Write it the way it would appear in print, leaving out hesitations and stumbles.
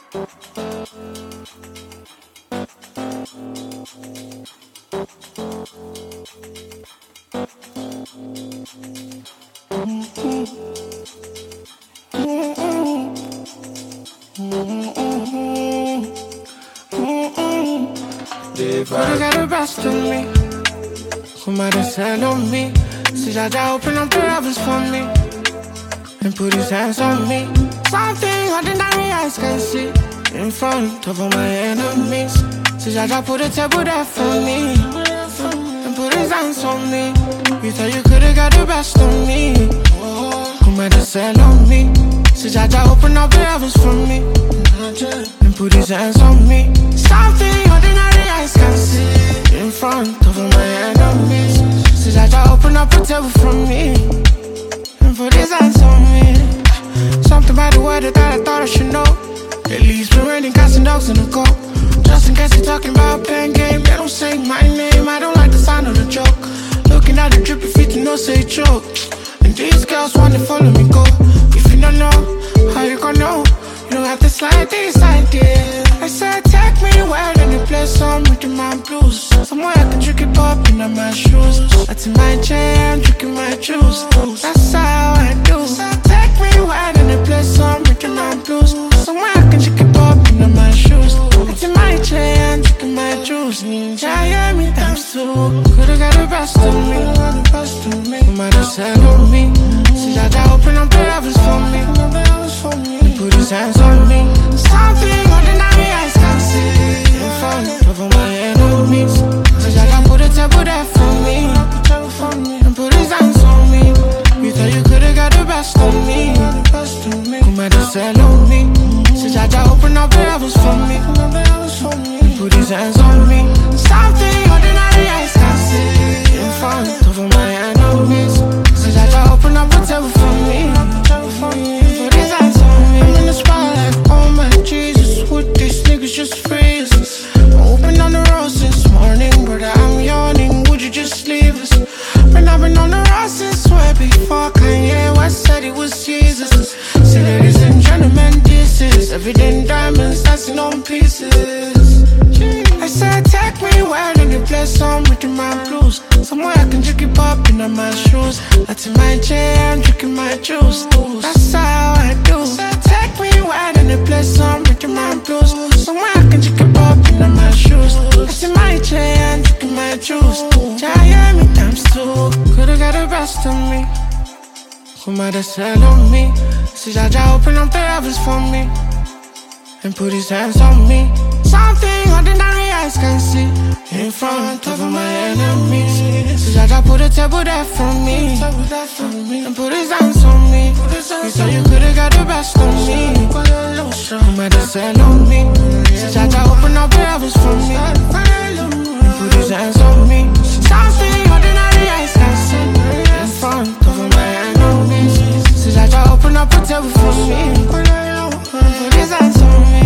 Could've got the best of me. Who might have said on me? See Jaja open up the heavens for me and put his hands on me. Something ordinary eyes can see in front of all my enemies. See Jaja put a table there for me and put his hands on me. You thought you could've got the best of me. Who might have said on me? See Jaja open up the heavens for me and put his hands on me. Something ordinary eyes can see in front of all my enemies. See Jaja open up a table for me and put his hands on me. Something about the weather that I thought I should know. At least been raining cats and dogs in the cold. Just in case you're talking about pen game, they don't say my name. I don't like the sound of the joke. Looking at the drippy feet, you know say choke. And these girls wanna follow me go. If you don't know, how you gon' know? You don't have to slide these ideas. I said take me where in the place some with my blues. Somewhere I can drink it pop in my shoes. That's in my chair, I'm drinking my juice. That's how I do. Take me where in the place some with my blues. Somewhere I can drink it pop in my shoes. That's in my chair, I'm drinking my juice. Yeah, me times two. Could've got the best of me. Who might have said on me? See Jaja open up the heavens for me and put his hands on me. Something ordinary eyes can see in front of all my enemies. See Jaja put a table there for me and put his hands on me. You thought you could've got the best of me. Who might have said on me? See Jaja open up the heavens for me and put his hands on me. Something ordinary eyes can see in front of all my enemies. See Jaja open up a table for me and put his hands on me. I'm in the spotlight, oh my Jesus, would these niggas just freeze us? Open on the road since morning, brother, I'm yawning, would you just leave us? Man, I've been on the road since way before Kanye West said it was Jesus. See, ladies and gentlemen, this is everyday diamonds dancing on pieces. I said take me where in the place some with my blues. Somewhere I can drink it pop in my shoes. That's in my chair, I'm drinking my juice. That's how I do. Take me where in the place some with my blues. Somewhere I can drink it pop in my shoes. That's in my chair, I'm drinking my juice. Yeah, me times two. Could've got the best of me. Who might have said on me? See Jaja open up the heavens for me and put his hands on me. Something ordinary eyes can see in front of all my enemies. See Jaja put a table there for me and put his hands on me. You thought you could've got the best of me. Who might have said on me? See Jaja open up the heavens for me and put his hands on me. Something ordinary eyes can see in front of all my enemies. See Jaja open up a table for me and put his hands on me.